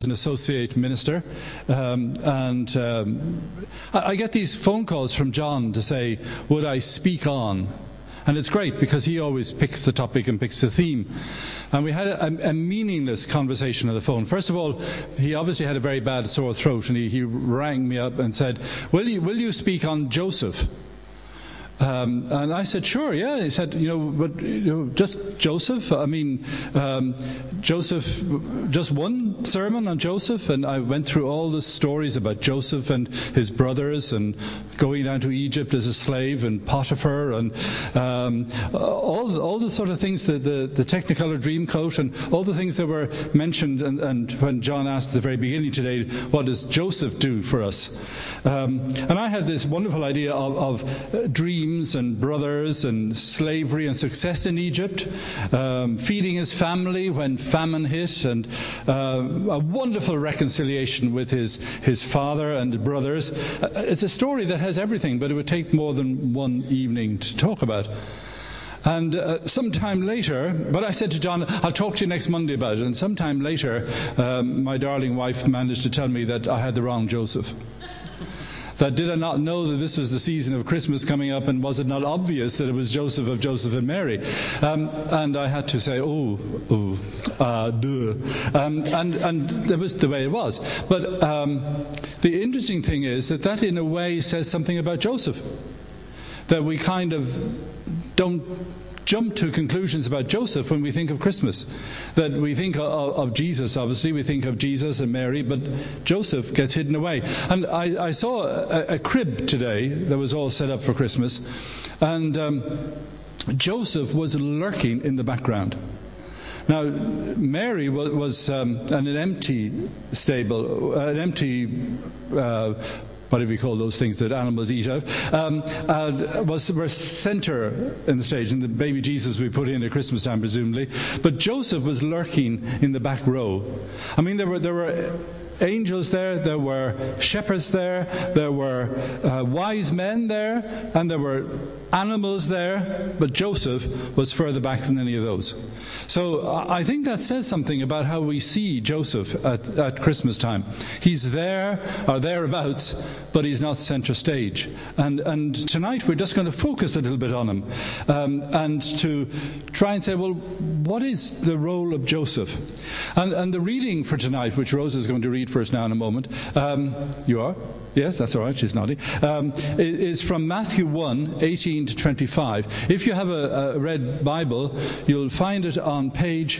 an associate minister, and I get these phone calls from John to say, would I speak on? And it's great because he always picks the topic and picks the theme. And we had a meaningless conversation on the phone. First of all, he obviously had a very bad sore throat, and he rang me up and said, will you speak on Joseph? And I said, sure, yeah. He said, just Joseph? I mean, Joseph, just one sermon on Joseph? And I went through all the stories about Joseph and his brothers and going down to Egypt as a slave and Potiphar and all the sort of things, the Technicolor Dreamcoat and all the things that were mentioned. And when John asked at the very beginning today, what does Joseph do for us? And I had this wonderful idea of dreams and brothers and slavery and success in Egypt, feeding his family when famine hit, and a wonderful reconciliation with his father and brothers. It's a story that has everything, but it would take more than one evening to talk about. And sometime later, but I said to John, I'll talk to you next Monday about it. And sometime later, my darling wife managed to tell me that I had the wrong Joseph. That did I not know that this was the season of Christmas coming up, and was it not obvious that it was Joseph of Joseph and Mary? And I had to say, duh. And that was the way it was. But the interesting thing is that in a way says something about Joseph. That we kind of don't jump to conclusions about Joseph when we think of Christmas. That we think of Jesus, obviously, we think of Jesus and Mary, but Joseph gets hidden away. And I saw a crib today that was all set up for Christmas, and Joseph was lurking in the background. Now, Mary was in an empty stable, an empty whatever you call those things that animals eat out, was center in the stage, and the baby Jesus we put in at Christmas time, presumably. But Joseph was lurking in the back row. I mean, there were angels there were shepherds there were wise men there, and there were animals there, but Joseph was further back than any of those. So I think that says something about how we see Joseph at Christmas time. He's there or thereabouts, but he's not center stage. And tonight we're just going to focus a little bit on him, and to try and say, well, what is the role of Joseph? And the reading for tonight, which Rosa is going to read for us now in a moment, you are? Yes, that's all right, she's nodding. Is from Matthew 1, 18 to 25. If you have a red Bible, you'll find it on page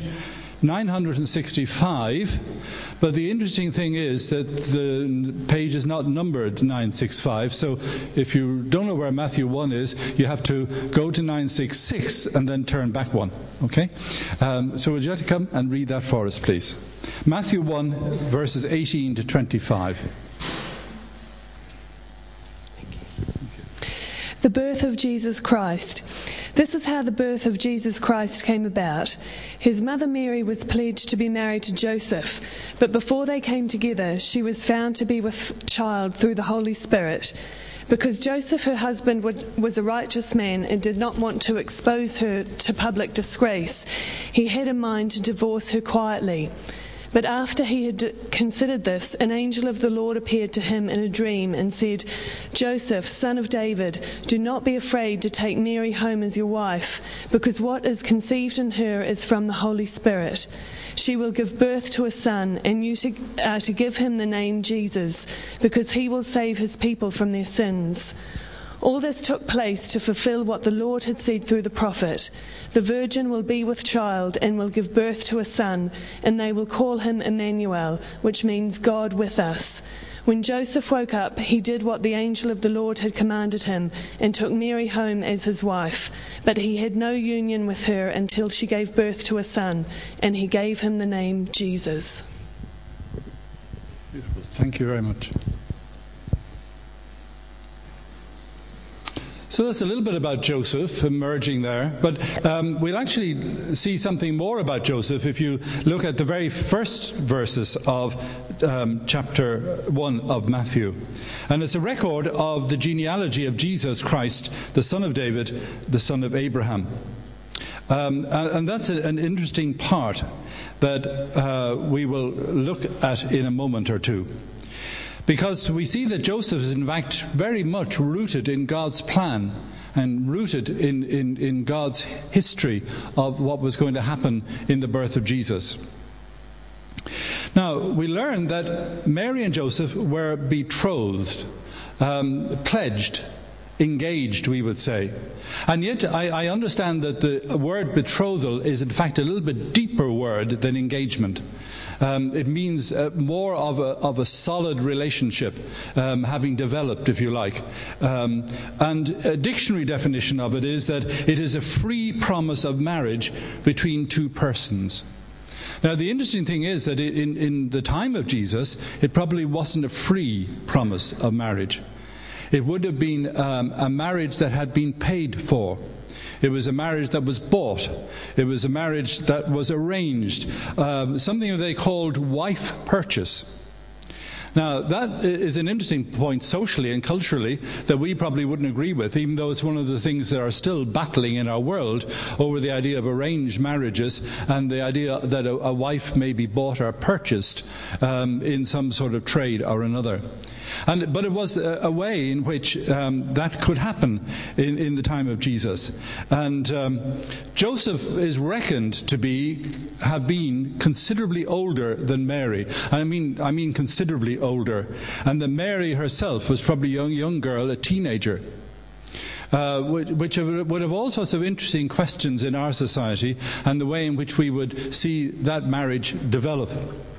965, but the interesting thing is that the page is not numbered 965, so if you don't know where Matthew 1 is, you have to go to 966 and then turn back one, okay? So would you like to come and read that for us, please? Matthew 1, verses 18 to 25. The birth of Jesus Christ. This is how the birth of Jesus Christ came about. His mother Mary was pledged to be married to Joseph, but before they came together, she was found to be with child through the Holy Spirit. Because Joseph, her husband, was a righteous man and did not want to expose her to public disgrace, he had in mind to divorce her quietly. But after he had considered this, an angel of the Lord appeared to him in a dream and said, Joseph, son of David, do not be afraid to take Mary home as your wife, because what is conceived in her is from the Holy Spirit. She will give birth to a son, and you are to give him the name Jesus, because he will save his people from their sins. All this took place to fulfill what the Lord had said through the prophet. The virgin will be with child and will give birth to a son, and they will call him Emmanuel, which means God with us. When Joseph woke up, he did what the angel of the Lord had commanded him and took Mary home as his wife. But he had no union with her until she gave birth to a son, and he gave him the name Jesus. Beautiful. Thank you very much. So that's a little bit about Joseph emerging there, but we'll actually see something more about Joseph if you look at the very first verses of chapter 1 of Matthew. And it's a record of the genealogy of Jesus Christ, the son of David, the son of Abraham. And that's an interesting part that we will look at in a moment or two. Because we see that Joseph is in fact very much rooted in God's plan and rooted in God's history of what was going to happen in the birth of Jesus. Now, we learn that Mary and Joseph were betrothed, pledged, engaged, we would say. And yet I understand that the word betrothal is in fact a little bit deeper word than engagement. It means more of a solid relationship, having developed, if you like. And a dictionary definition of it is that it is a free promise of marriage between two persons. Now, the interesting thing is that in the time of Jesus, it probably wasn't a free promise of marriage. It would have been a marriage that had been paid for. It was a marriage that was bought. It was a marriage that was arranged. Something they called wife purchase. Now, that is an interesting point socially and culturally that we probably wouldn't agree with, even though it's one of the things that are still battling in our world over the idea of arranged marriages and the idea that a wife may be bought or purchased in some sort of trade or another. But it was a way in which that could happen in the time of Jesus. And Joseph is reckoned to have been considerably older than Mary. I mean considerably older. And that Mary herself was probably a young girl, a teenager. Which would have all sorts of interesting questions in our society and the way in which we would see that marriage develop.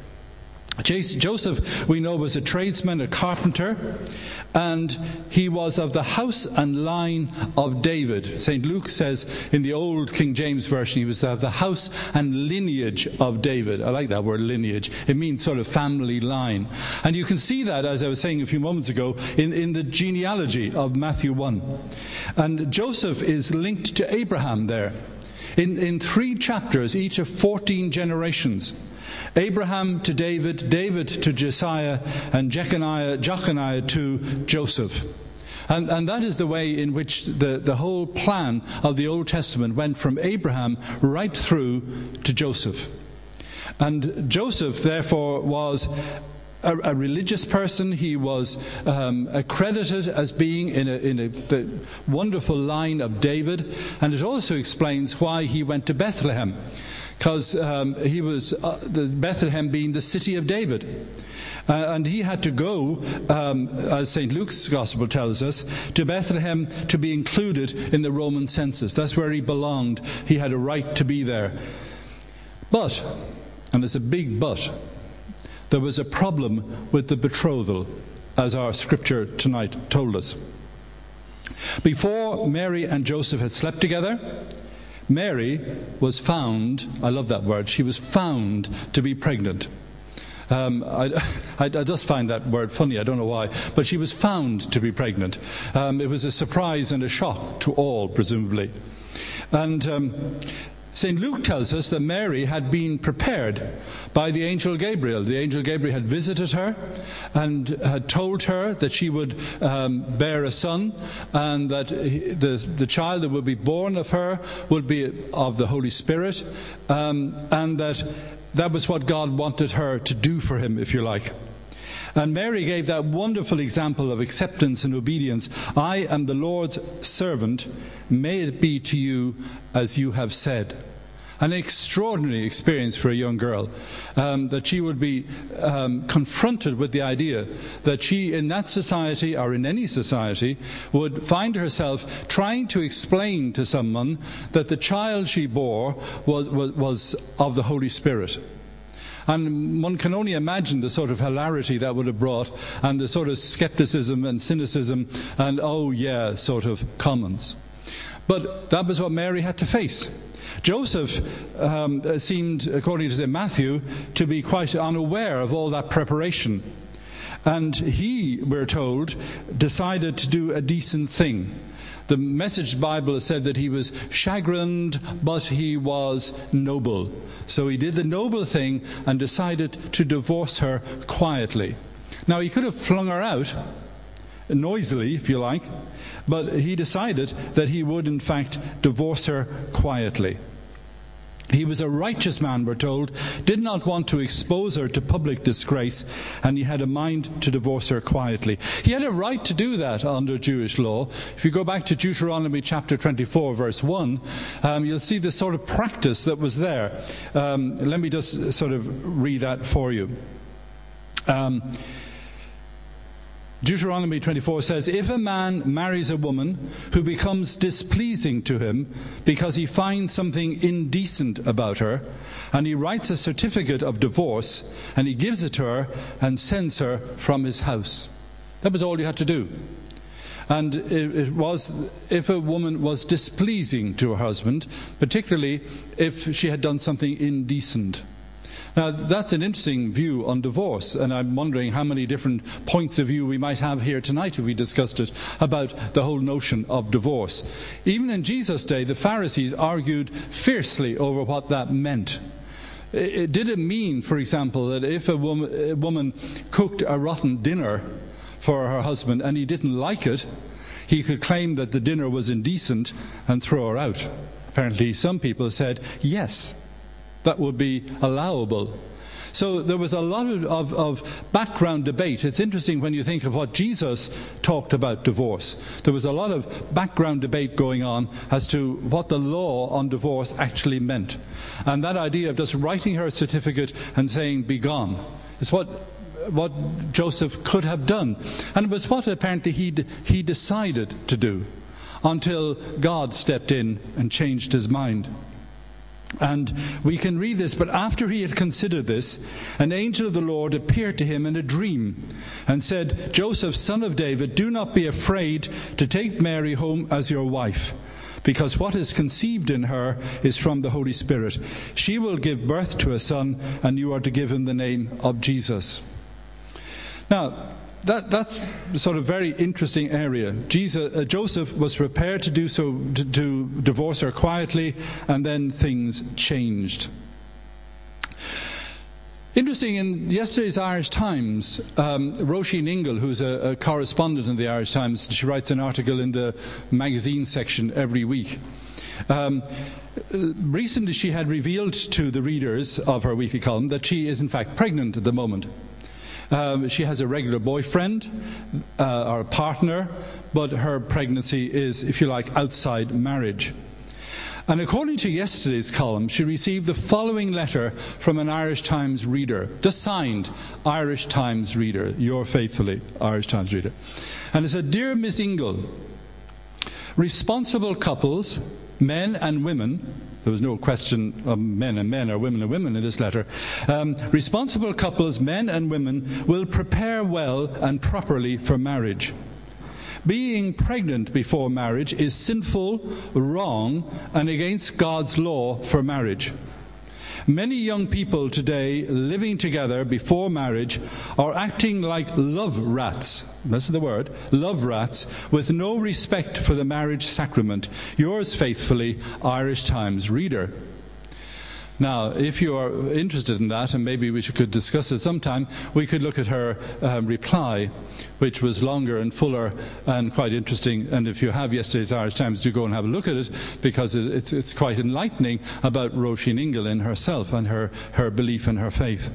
Joseph, we know, was a tradesman, a carpenter, and he was of the house and line of David. St. Luke says in the old King James Version he was of the house and lineage of David. I like that word, lineage. It means sort of family line. And you can see that, as I was saying a few moments ago, in the genealogy of Matthew 1. And Joseph is linked to Abraham there. In 3 chapters, each of 14 generations. Abraham to David, David to Josiah, and Jeconiah to Joseph. And that is the way in which the whole plan of the Old Testament went from Abraham right through to Joseph. And Joseph, therefore, was a religious person. He was accredited as being in the wonderful line of David. And it also explains why he went to Bethlehem. Because he was Bethlehem being the city of David. And he had to go, as St. Luke's Gospel tells us, to Bethlehem to be included in the Roman census. That's where he belonged. He had a right to be there. But, and it's a big but, there was a problem with the betrothal, as our scripture tonight told us. Before Mary and Joseph had slept together, Mary was found, I love that word, she was found to be pregnant. I just find that word funny, I don't know why, but she was found to be pregnant. It was a surprise and a shock to all, presumably. And St. Luke tells us that Mary had been prepared by the angel Gabriel. The angel Gabriel had visited her and had told her that she would bear a son, and that the child that would be born of her would be of the Holy Spirit, and that was what God wanted her to do for him, if you like. And Mary gave that wonderful example of acceptance and obedience. I am the Lord's servant. May it be to you as you have said. An extraordinary experience for a young girl, that she would be confronted with the idea that she, in that society or in any society, would find herself trying to explain to someone that the child she bore was of the Holy Spirit. And one can only imagine the sort of hilarity that would have brought, and the sort of skepticism and cynicism and oh yeah sort of comments. But that was what Mary had to face. Joseph seemed, according to St. Matthew, to be quite unaware of all that preparation. And he, we're told, decided to do a decent thing. The Message Bible has said that he was chagrined, but he was noble. So he did the noble thing and decided to divorce her quietly. Now, he could have flung her out, noisily, if you like, but he decided that he would, in fact, divorce her quietly. He was a righteous man, we're told, did not want to expose her to public disgrace, and he had a mind to divorce her quietly. He had a right to do that under Jewish law. If you go back to Deuteronomy chapter 24, verse 1, you'll see the sort of practice that was there. Let me just sort of read that for you. Deuteronomy 24 says, if a man marries a woman who becomes displeasing to him because he finds something indecent about her, and he writes a certificate of divorce, and he gives it to her and sends her from his house. That was all you had to do. And it was if a woman was displeasing to her husband, particularly if she had done something indecent. Now, that's an interesting view on divorce, and I'm wondering how many different points of view we might have here tonight if we discussed it, about the whole notion of divorce. Even in Jesus' day, the Pharisees argued fiercely over what that meant. Did it mean, for example, that if a woman cooked a rotten dinner for her husband and he didn't like it, he could claim that the dinner was indecent and throw her out? Apparently, some people said yes, that would be allowable. So there was a lot of background debate. It's interesting when you think of what Jesus talked about divorce. There was a lot of background debate going on as to what the law on divorce actually meant. And that idea of just writing her a certificate and saying, be gone, is what Joseph could have done. And it was what apparently he decided to do until God stepped in and changed his mind. And we can read this, but after he had considered this, an angel of the Lord appeared to him in a dream and said, Joseph, son of David, do not be afraid to take Mary home as your wife, because what is conceived in her is from the Holy Spirit. She will give birth to a son, and you are to give him the name of Jesus. Now, that's sort of very interesting area. Joseph was prepared to do so, to divorce her quietly, and then things changed. Interesting, in yesterday's Irish Times, Roisin Ingle, who's a correspondent in the Irish Times, she writes an article in the magazine section every week. Recently she had revealed to the readers of her weekly column that she is in fact pregnant at the moment. She has a regular boyfriend or a partner, but her pregnancy is, if you like, outside marriage. And according to yesterday's column, she received the following letter from an Irish Times reader, just signed Irish Times reader, yours faithfully, Irish Times reader. And it said, Dear Miss Ingle, responsible couples, men and women, there was no question of men and men or women and women in this letter. Responsible couples, men and women, will prepare well and properly for marriage. Being pregnant before marriage is sinful, wrong, and against God's law for marriage. Many young people today living together before marriage are acting like love rats. That's the word, love rats, with no respect for the marriage sacrament. Yours faithfully, Irish Times reader. Now, if you are interested in that, and maybe we could discuss it sometime, we could look at her reply, which was longer and fuller and quite interesting. And if you have yesterday's Irish Times, do go and have a look at it, because it's quite enlightening about Roisin Ingle in herself and her belief and her faith.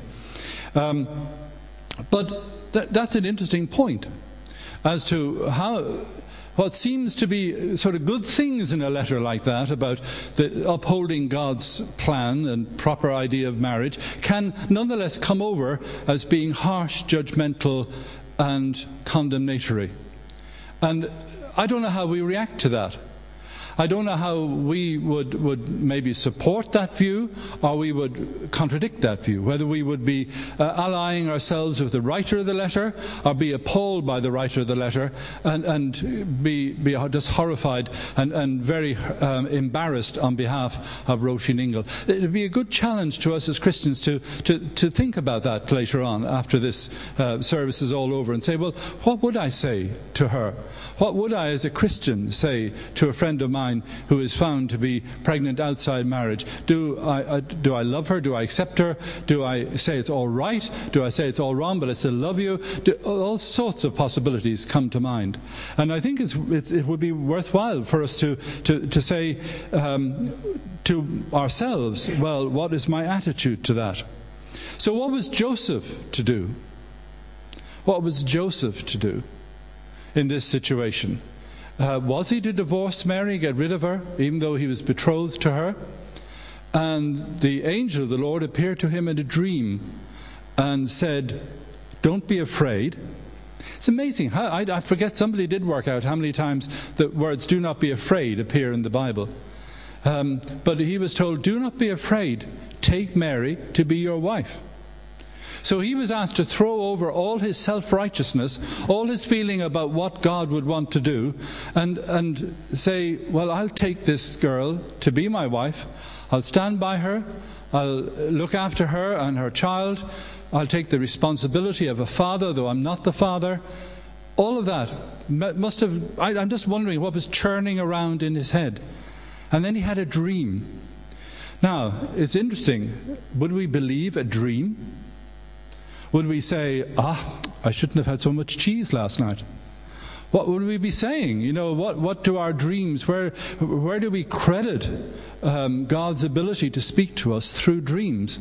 But that's an interesting point as to what seems to be sort of good things in a letter like that about the upholding God's plan and proper idea of marriage can nonetheless come over as being harsh, judgmental and condemnatory. And I don't know how we react to that. I don't know how we would maybe support that view, or we would contradict that view, whether we would be allying ourselves with the writer of the letter, or be appalled by the writer of the letter, and be just horrified and very embarrassed on behalf of Roisin Ingle. It would be a good challenge to us as Christians to think about that later on, after this service is all over, and say, well, what would I say to her? What would I as a Christian say to a friend of mine mine who is found to be pregnant outside marriage? Do I love her? Do I accept her? Do I say it's all right? Do I say it's all wrong, but I still love you? All sorts of possibilities come to mind. And I think it would be worthwhile for us to say to ourselves, well, what is my attitude to that? So what was Joseph to do? What was Joseph to do in this situation? Was he to divorce Mary, get rid of her, even though he was betrothed to her? And the angel of the Lord appeared to him in a dream and said, don't be afraid. It's amazing. I forget, somebody did work out how many times the words do not be afraid appear in the Bible. But he was told, do not be afraid. Take Mary to be your wife. So he was asked to throw over all his self-righteousness, all his feeling about what God would want to do, and say, well, I'll take this girl to be my wife. I'll stand by her. I'll look after her and her child. I'll take the responsibility of a father, though I'm not the father. All of that must have... I'm just wondering what was churning around in his head. And then he had a dream. Now, it's interesting. Would we believe a dream? Would we say, I shouldn't have had so much cheese last night? What would we be saying? You know, what do our dreams, where do we credit God's ability to speak to us through dreams?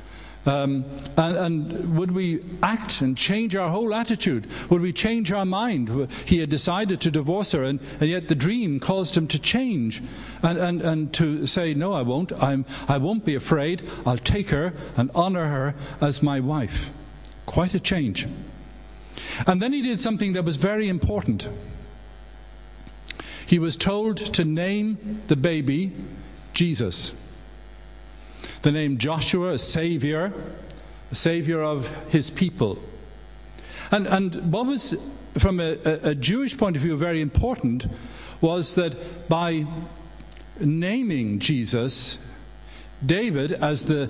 And would we act and change our whole attitude? Would we change our mind? He had decided to divorce her, and yet the dream caused him to change and to say, no, I won't. I won't be afraid. I'll take her and honor her as my wife. Quite a change. And then he did something that was very important. He was told to name the baby Jesus. The name Joshua, a savior of his people. And what was, from a Jewish point of view, very important was that by naming Jesus, Joseph as the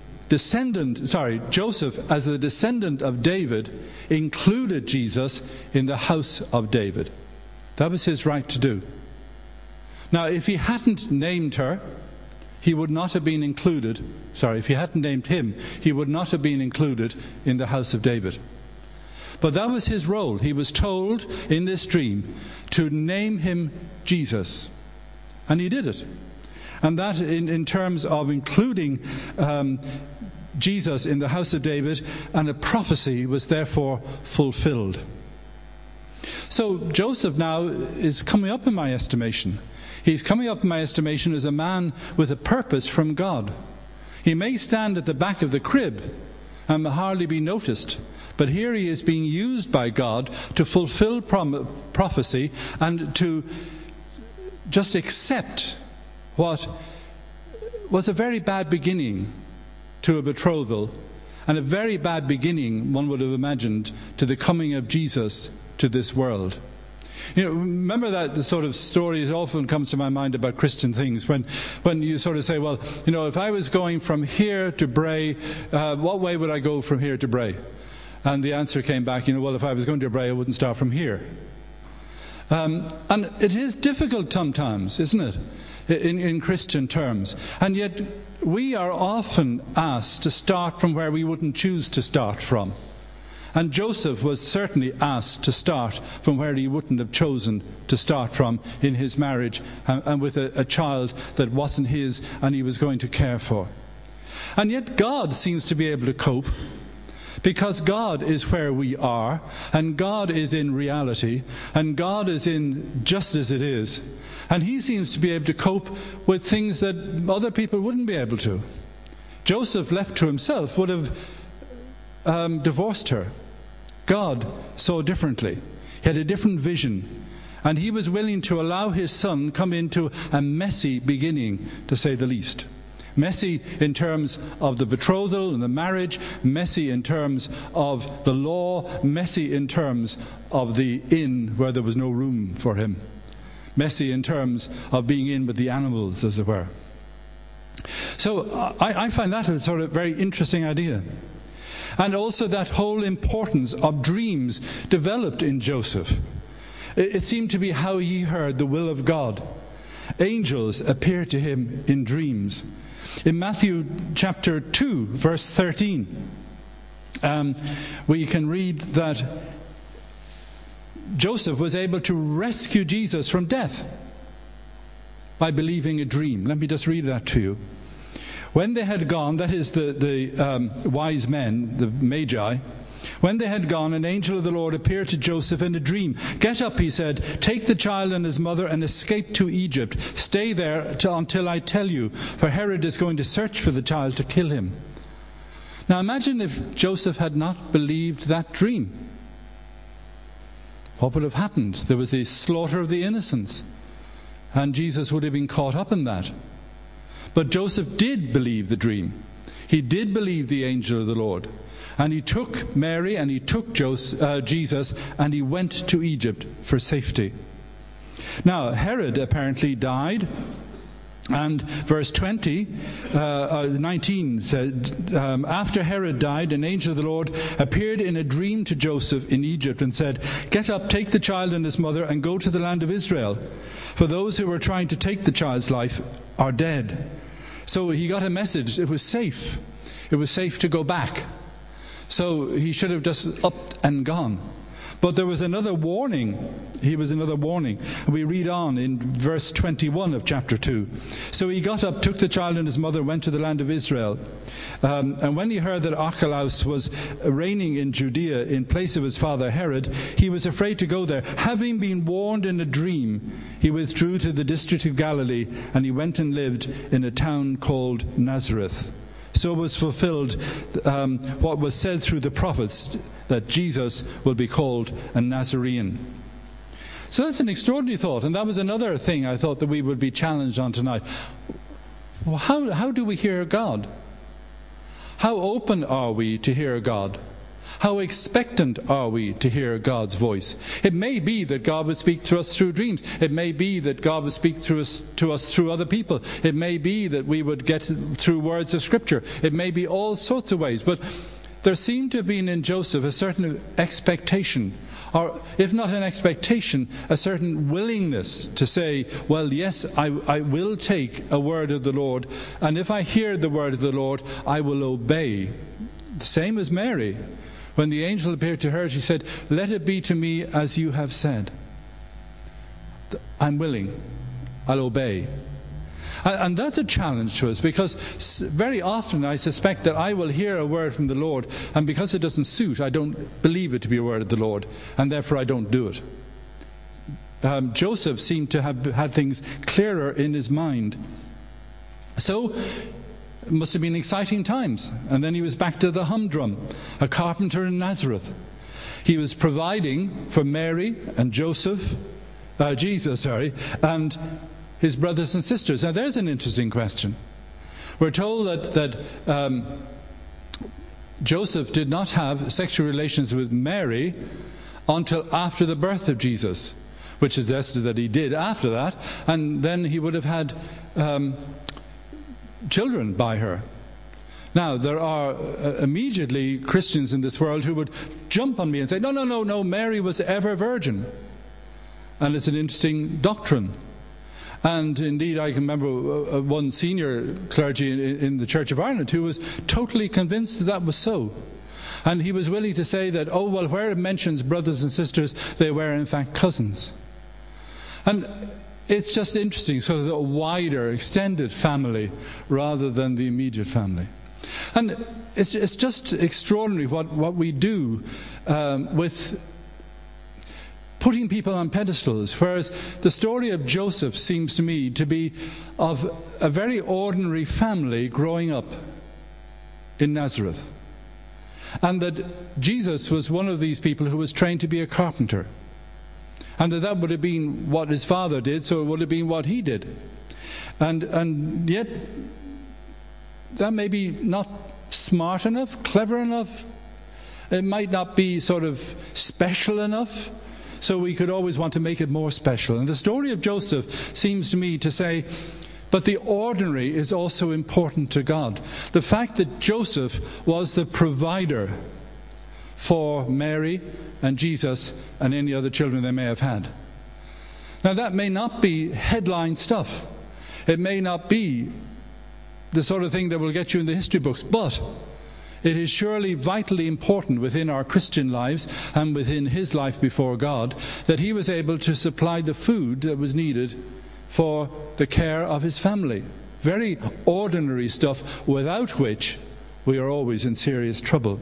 descendant of David included Jesus in the house of David. That was his right to do. Now, if he hadn't named her, he would not have been included. If he hadn't named him, he would not have been included in the house of David. But that was his role. He was told in this dream to name him Jesus. And he did it. And that in terms of including Jesus in the house of David, and a prophecy was therefore fulfilled. So Joseph now is coming up in my estimation. He's coming up in my estimation as a man with a purpose from God. He may stand at the back of the crib and hardly be noticed, but here he is being used by God to fulfill prophecy and to just accept what was a very bad beginning to a betrothal, and a very bad beginning, one would have imagined, to the coming of Jesus to this world. You know, remember that the sort of story that often comes to my mind about Christian things, when you sort of say, well, you know, if I was going from here to Bray, what way would I go from here to Bray? And the answer came back, you know, well, if I was going to Bray, I wouldn't start from here. And it is difficult sometimes, isn't it, in Christian terms. And yet we are often asked to start from where we wouldn't choose to start from. And Joseph was certainly asked to start from where he wouldn't have chosen to start from in his marriage, and with a child that wasn't his and he was going to care for. And yet God seems to be able to cope, because God is where we are, and God is in reality, and God is in just as it is. And he seems to be able to cope with things that other people wouldn't be able to. Joseph, left to himself, would have divorced her. God saw differently. He had a different vision. And he was willing to allow his son come into a messy beginning, to say the least. Messy in terms of the betrothal and the marriage, messy in terms of the law, messy in terms of the inn where there was no room for him, messy in terms of being in with the animals, as it were. So I find that a sort of very interesting idea. And also that whole importance of dreams developed in Joseph. It seemed to be how he heard the will of God. angels appear to him in dreams. In Matthew chapter 2, verse 13, we can read that Joseph was able to rescue Jesus from death by believing a dream. Let me just read that to you. When they had gone, that is the wise men, the Magi, when they had gone, an angel of the Lord appeared to Joseph in a dream. "Get up," he said, "take the child and his mother and escape to Egypt. Stay there until I tell you, for Herod is going to search for the child to kill him." Now imagine if Joseph had not believed that dream. What would have happened? There was the slaughter of the innocents, and Jesus would have been caught up in that. But Joseph did believe the dream. He did believe the angel of the Lord. And he took Mary and he took Jesus and he went to Egypt for safety. Now, Herod apparently died. And verse 19 said, after Herod died, an angel of the Lord appeared in a dream to Joseph in Egypt and said, "Get up, take the child and his mother and go to the land of Israel. For those who were trying to take the child's life are dead." So he got a message. It was safe. It was safe to go back. So he should have just upped and gone. But there was another warning. He was another warning. We read on in verse 21 of chapter 2. "So he got up, took the child and his mother, went to the land of Israel. And when he heard that Archelaus was reigning in Judea in place of his father Herod, he was afraid to go there. Having been warned in a dream, he withdrew to the district of Galilee, and he went and lived in a town called Nazareth." So was fulfilled what was said through the prophets, that Jesus will be called a Nazarene. So that's an extraordinary thought, and that was another thing I thought that we would be challenged on tonight. Well, how do we hear God? How open are we to hear God? How expectant are we to hear God's voice? It may be that God will speak to us through dreams. It may be that God will speak to us through other people. It may be that we would get through words of Scripture. It may be all sorts of ways. But there seemed to have been in Joseph a certain expectation, or if not an expectation, a certain willingness to say, well, yes, I will take a word of the Lord, and if I hear the word of the Lord, I will obey. The same as Mary. When the angel appeared to her, she said, "Let it be to me as you have said." I'm willing. I'll obey. And that's a challenge to us, because very often I suspect that I will hear a word from the Lord, and because it doesn't suit, I don't believe it to be a word of the Lord, and therefore I don't do it. Joseph seemed to have had things clearer in his mind. So it must have been exciting times. And then he was back to the humdrum, a carpenter in Nazareth. He was providing for Mary and Jesus, and his brothers and sisters. Now there's an interesting question. We're told that Joseph did not have sexual relations with Mary until after the birth of Jesus, which suggested that he did after that, and then he would have had children by her. Now, there are immediately Christians in this world who would jump on me and say, no, Mary was ever virgin. And it's an interesting doctrine. And indeed, I can remember one senior clergy in the Church of Ireland who was totally convinced that was so. And he was willing to say that, where it mentions brothers and sisters, they were in fact cousins. And it's just interesting, sort of a wider, extended family rather than the immediate family. And it's just extraordinary what we do with putting people on pedestals, whereas the story of Joseph seems to me to be of a very ordinary family growing up in Nazareth. And that Jesus was one of these people who was trained to be a carpenter. And that would have been what his father did, so it would have been what he did. And yet, that may be not smart enough, clever enough. It might not be sort of special enough. So we could always want to make it more special. And the story of Joseph seems to me to say, but the ordinary is also important to God. The fact that Joseph was the provider for Mary and Jesus and any other children they may have had. Now, that may not be headline stuff. It may not be the sort of thing that will get you in the history books, but it is surely vitally important within our Christian lives and within his life before God that he was able to supply the food that was needed for the care of his family. Very ordinary stuff without which we are always in serious trouble.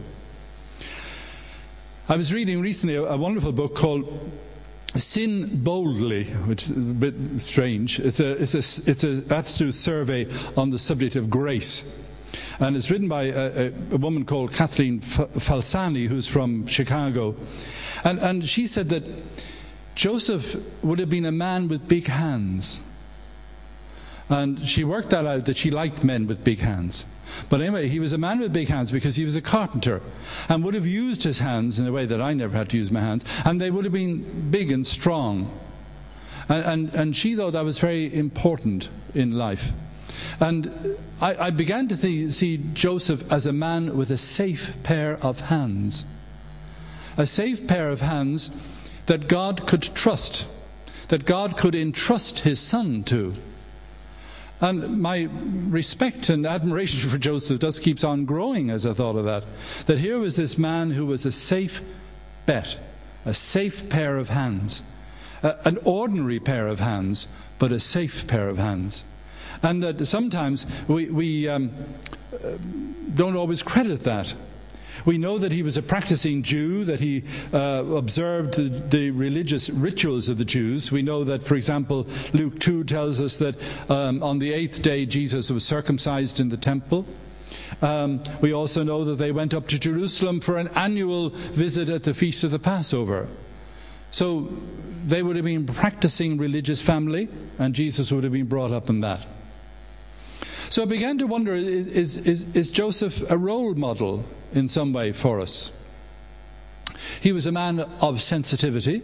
I was reading recently a wonderful book called Sin Boldly, which is a bit strange. It's an absolute survey on the subject of grace. And it's written by a woman called Kathleen Falsani, who's from Chicago. And she said that Joseph would have been a man with big hands. And she worked that out, that she liked men with big hands. But anyway, he was a man with big hands because he was a carpenter and would have used his hands in a way that I never had to use my hands. And they would have been big and strong. And she thought that was very important in life. And I began to see Joseph as a man with a safe pair of hands. A safe pair of hands that God could trust, that God could entrust his son to. And my respect and admiration for Joseph just keeps on growing as I thought of that. That here was this man who was a safe bet, a safe pair of hands. An ordinary pair of hands, but a safe pair of hands. And that sometimes we don't always credit that. We know that he was a practicing Jew, that he observed the religious rituals of the Jews. We know that, for example, Luke 2 tells us that on the 8th day Jesus was circumcised in the temple. We also know that they went up to Jerusalem for an annual visit at the Feast of the Passover. So they would have been practicing religious family, and Jesus would have been brought up in that. So I began to wonder, is Joseph a role model in some way for us? He was a man of sensitivity,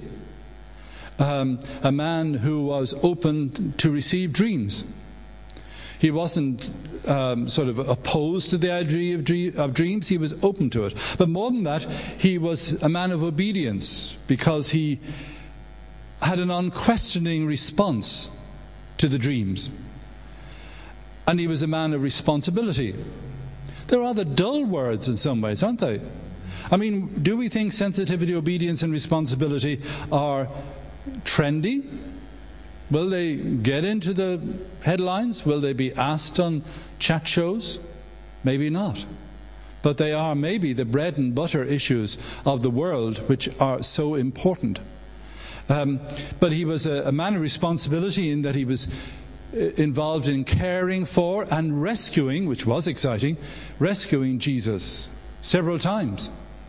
a man who was open to receive dreams. He wasn't sort of opposed to the idea of dreams, he was open to it. But more than that, he was a man of obedience because he had an unquestioning response to the dreams. And he was a man of responsibility. They're rather dull words in some ways, aren't they? I mean, do we think sensitivity, obedience and responsibility are trendy? Will they get into the headlines? Will they be asked on chat shows? Maybe not. But they are maybe the bread and butter issues of the world which are so important. But he was a man of responsibility in that he was involved in caring for and rescuing, which was exciting, rescuing Jesus several times.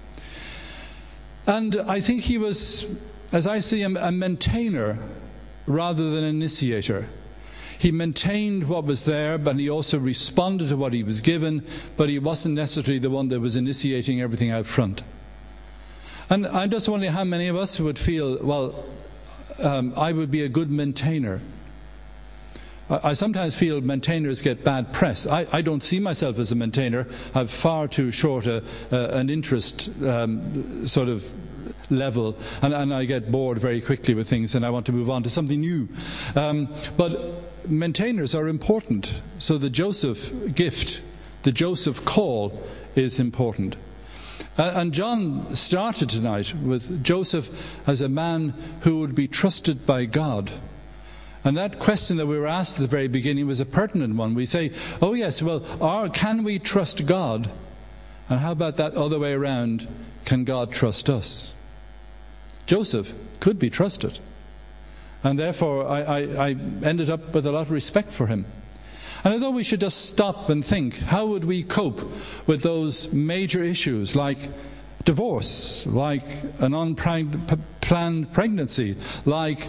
And I think he was, as I see him, a maintainer rather than an initiator. He maintained what was there, but he also responded to what he was given, but he wasn't necessarily the one that was initiating everything out front. And I'm just wondering how many of us would feel, well, I would be a good maintainer. I sometimes feel maintainers get bad press. I don't see myself as a maintainer. I have far too short an interest sort of level, and I get bored very quickly with things, and I want to move on to something new. But maintainers are important. So the Joseph gift, the Joseph call is important. And John started tonight with Joseph as a man who would be trusted by God. And that question that we were asked at the very beginning was a pertinent one. We say, oh yes, well, can we trust God? And how about that other way around? Can God trust us? Joseph could be trusted. And therefore, I ended up with a lot of respect for him. And I thought we should just stop and think, how would we cope with those major issues like divorce, like an unplanned pregnancy, like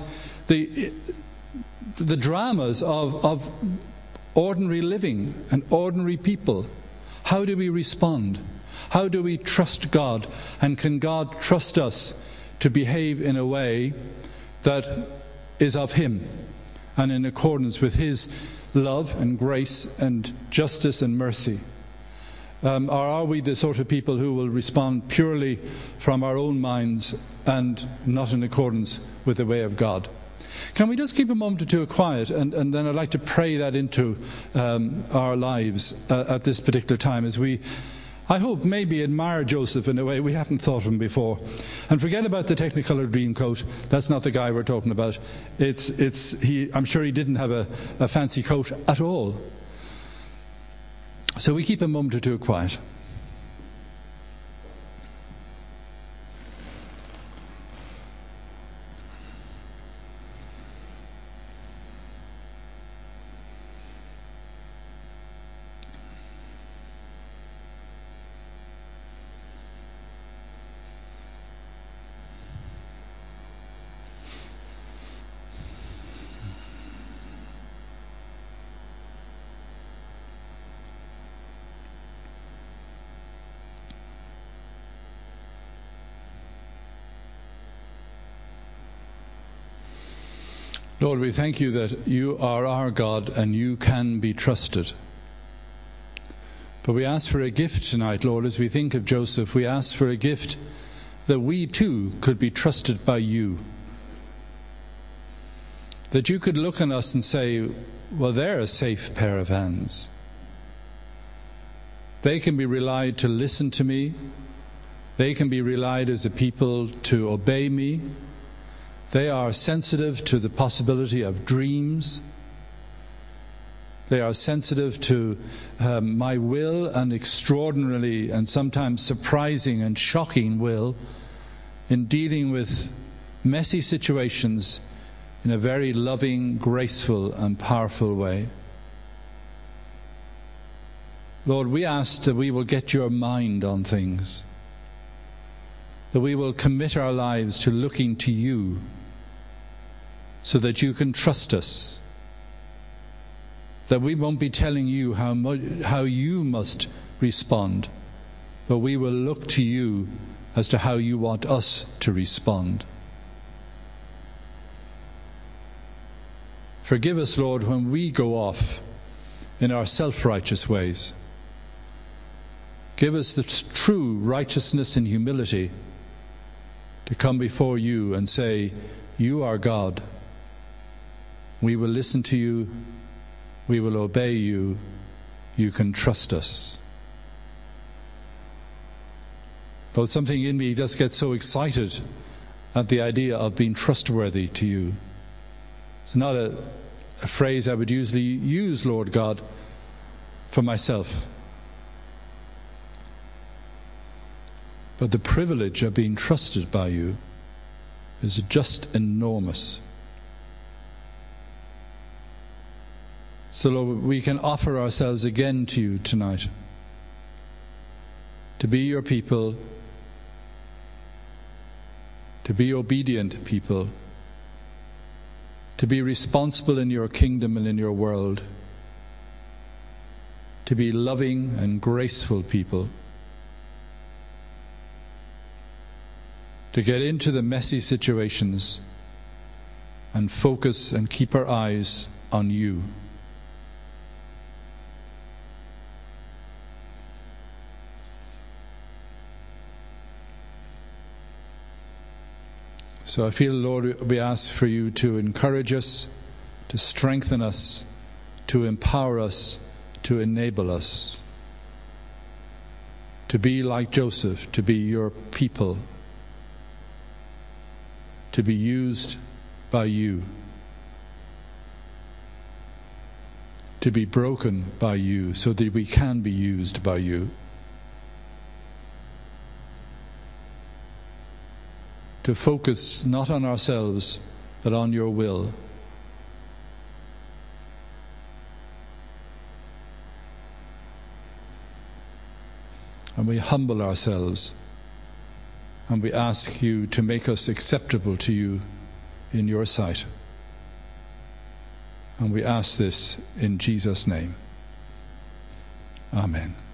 the dramas of ordinary living and ordinary people? How do we respond? How do we trust God? And can God trust us to behave in a way that is of Him and in accordance with His love and grace and justice and mercy? Or are we the sort of people who will respond purely from our own minds and not in accordance with the way of God? Can we just keep a moment or two quiet, and then I'd like to pray that into our lives at this particular time as we, I hope, maybe admire Joseph in a way we haven't thought of him before. And forget about the Technicolor Dreamcoat. That's not the guy we're talking about. I'm sure he didn't have a fancy coat at all. So we keep a moment or two quiet. Lord, we thank you that you are our God and you can be trusted. But we ask for a gift tonight, Lord, as we think of Joseph. We ask for a gift that we too could be trusted by you. That you could look on us and say, well, they're a safe pair of hands. They can be relied to listen to me. They can be relied as a people to obey me. They are sensitive to the possibility of dreams. They are sensitive to my will, and extraordinarily and sometimes surprising and shocking will in dealing with messy situations in a very loving, graceful and powerful way. Lord, we ask that we will get your mind on things, that we will commit our lives to looking to you so that you can trust us, that we won't be telling you how you must respond, but we will look to you as to how you want us to respond. Forgive us, Lord, when we go off in our self-righteous ways. Give us the true righteousness and humility to come before you and say, you are God. We will listen to you. We will obey you. You can trust us. Lord, something in me just gets so excited at the idea of being trustworthy to you. It's not a phrase I would usually use, Lord God, for myself. But the privilege of being trusted by you is just enormous. So, Lord, we can offer ourselves again to you tonight, to be your people, to be obedient people, to be responsible in your kingdom and in your world, to be loving and graceful people, to get into the messy situations and focus and keep our eyes on you. So I feel, Lord, we ask for you to encourage us, to strengthen us, to empower us, to enable us, to be like Joseph, to be your people, to be used by you, to be broken by you so that we can be used by you, to focus not on ourselves but on your will. And we humble ourselves and we ask you to make us acceptable to you in your sight. And we ask this in Jesus' name. Amen.